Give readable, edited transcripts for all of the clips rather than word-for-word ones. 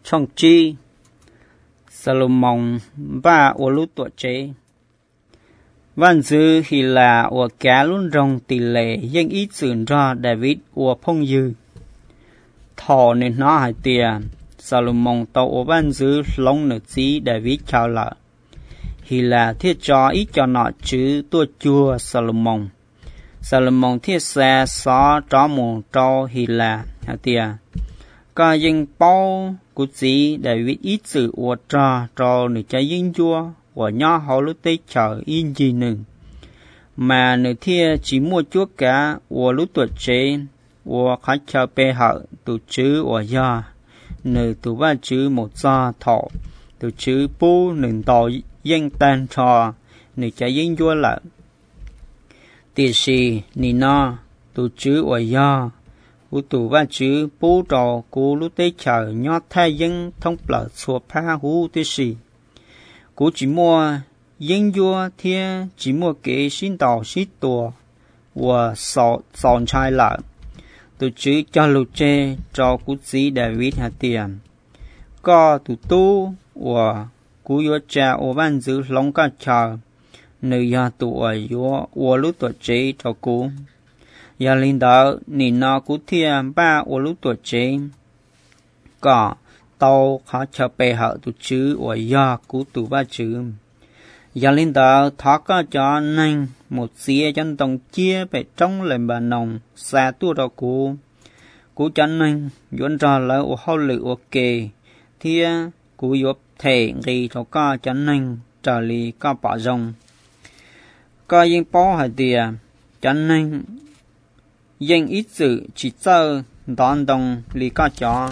trong chi Salomon ba ở lúc tuổi trẻ văn dư thì là ở cả luôn rong tỷ lệ dân ít sử ra David ở phong dư thọ nên nó hay tiền Salomon tàu ở văn dư long nữ chí David chào lại thì là thiết cho ít cho nọ chứ tua chua Salomon thiết xe xó cho một trâu thì là hay tiền có dân bao của chí David ít sự ở cho nữ trái dân chua của nhỏ họ lúc tết chờ in gì nừng mà nữ thia chỉ mua chuốc cả của lúc tuổi trẻ của khách chờ bê hợ từ chữ của do nữ từ ba chữ một do thọ từ chữ bố nừng tỏ dân tan trò nữ trái dân chua là tiền sĩ nì no từ chữ của do của tù ba chữ bố trò của lúc tết chờ nhỏ thay dân thông lợ xua phá hú tiền sĩ cú chỉ mua dân vua thiên chỉ mua cái xin tàu xít tùa và sọn chai lại từ chữ cho lục chê cho cú sĩ David hạt tiền có từ tu và cú vua cha ở văn dữ long cá chờ nơi nhà tụ ở vua lúc tuổi trẻ cho cú nhà linh đạo nhìn nó cú thiên ba ở lúc tuổi trẻ có tàu khó chờ bề hợ từ chữ ở do cú tụ ba chữ gia linh đạo thoát có cho nên một xía chân tổng chia về trong lên bà nồng xa tu đó cú cho nên dọn ra lại ở hậu lự ok thì cú giúp thể gây cho ca cho nên trả lý ca bảo rồng ca yên bó hải địa cho nên yên ít sự chỉ chờ đón đồng lý ca cho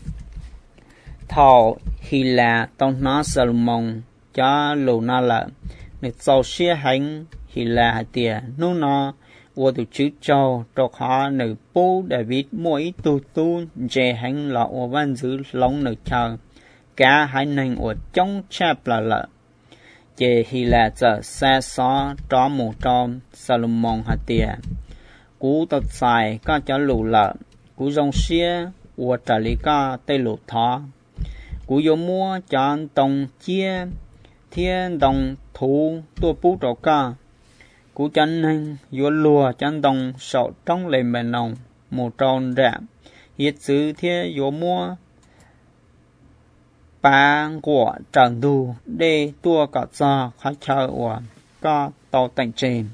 thọ khi là tông nó Salomon cho lù na là để sau xe hành thì là tiền nô nó qua từ chữ châu cho họ nữ bố David mỗi tu dễ hành là ở văn dữ long nữ chờ cả hai nền ở trong chép là dễ thì là giờ xe xó cho một trong Salomon hạt tiền cú tập xài có cho lù là cú dòng xe ở trả lý có tây lù thọ cú vô mua chọn tổng chia thiên đồng thủ tua bút trọ ca cú chân nên vô lùa chân đồng sọ trong lề mền nồng một tròn rạm hiết sứ thiên vô mua ba của trần đù để tua cả cho khách chờ của ca tàu tành trên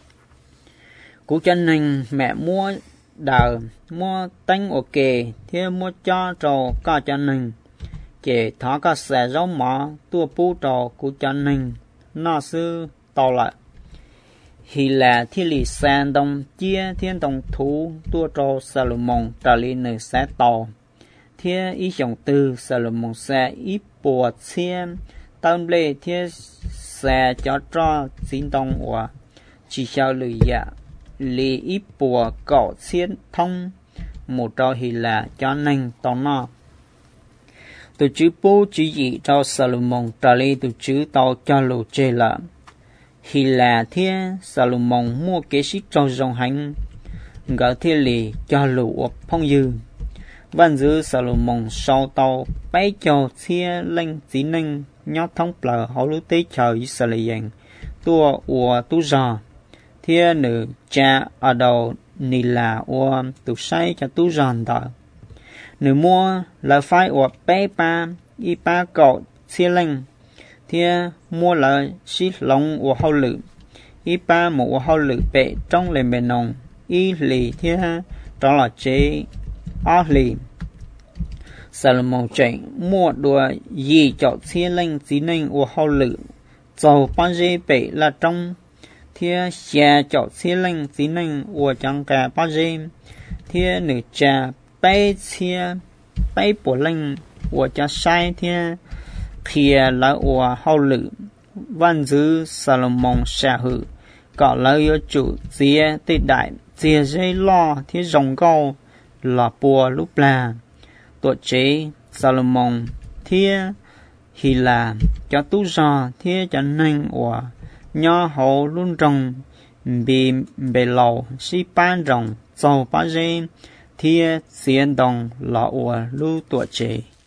cú chân nên mẹ mua đờ mua tánh ok thiên mua cho trò ca chân nên chế thọ các xe giống mỏ tua bút trò của chân nên nó sư tàu lại thì là thiên lý sang đồng chia thiên đồng thú tua trò Salomon trả lý nơi xe tàu thiên ý dòng từ Salomon xe ít bùa chiên tâm lệ thiên xe cho xin đồng của chỉ sao lười dạ lý ít bùa cỏ chiên thông một trò thì là cho nên tàu nó từ chữ bố chữ gì cho Salomon trả lời từ chữ tao cho lô chê là thì là thiên Salomon mua kế sĩ cho dòng hành gỡ thiên lì cho lô ập phong dư văn dư Salomon sau tàu bấy cho thiên linh chỉ ninh nhóc thông bờ hậu lưu tế chờ Israel tua ua tu giò thiên nữ cha ở đầu nì là ua tu say cho tu giòn đó nữ mua là phải ở bé ba y ba cậu xe linh thia mua là xí lông ở hậu lự y ba một hậu lự bệ trong lề bề nồng y lì thia đó là chế ó lì Salomon chạy mua đùa gì cho xe linh chỉ nên ở hậu lự dầu ba dê bệ là trong thia xe cho xe linh chỉ nên ở trong cả ba dê thia nữ cha bay chia bay bộ linh của cha sai thiên kia là của hậu lự văn dư Salomon xa hữu có lời ở chủ chia tê đại chia dây lo thiên rồng câu là bùa lúc là tuổi chế Salomon thiên thì là cho tú giò thiên cho nên của nho hậu luôn rồng bị bề lầu si ban rồng dầu ba dê thiên xiên đồng là của lưu tuổi trẻ